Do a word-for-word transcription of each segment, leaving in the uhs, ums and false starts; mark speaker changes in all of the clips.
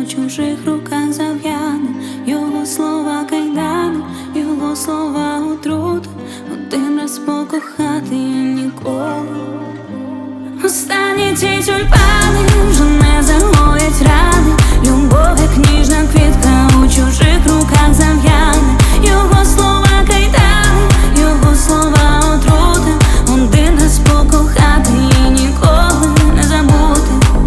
Speaker 1: чужих руках зав'яне, його слова кайдани, його слова отрути, один раз покохати і ніколи. Останні ці тюльпани вже не загоять рани, любов, як ніжна квітка, у чужих руках зав'яне, його слова кайдани, його слова отрути, один раз покохати і ніколи не забути.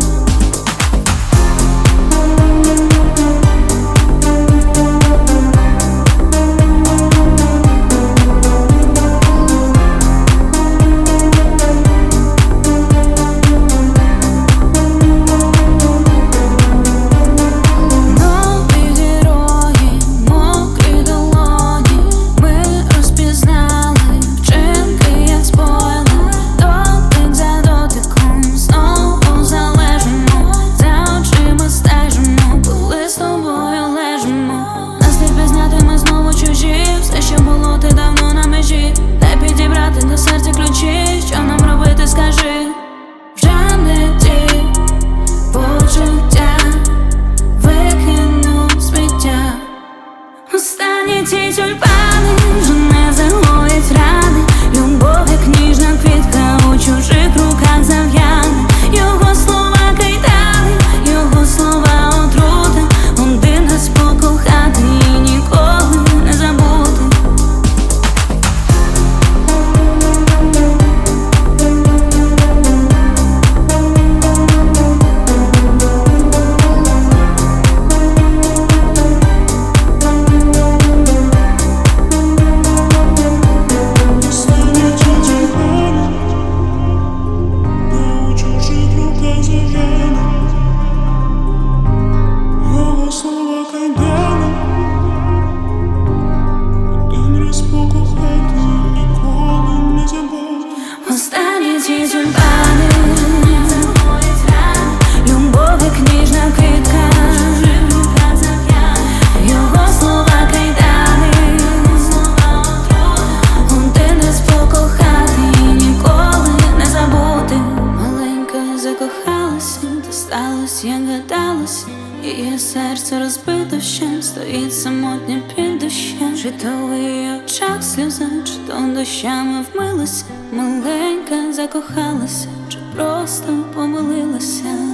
Speaker 1: До серця ключі, що нам робити, скажи. Вже не ті почуття, викину сміття. Останні ці тюльпани вже не загоять рани, любов, як ніжна квітка, у чужих руках зав'яне, його слова кайдани, його слова отрути, один раз покохати і ніколи не забути. Останні ці тюльпани, любов, як ніжна квітка, його слова кайдани, один раз покохати і ніколи не забути. Маленька закохалася, та сталося, як гадалося, її серце розбито ще, стоїть самотня під дощем. Чи то в її очах сльоза, чи то дощами вмилася. Маленька закохалася, чи просто помилилася.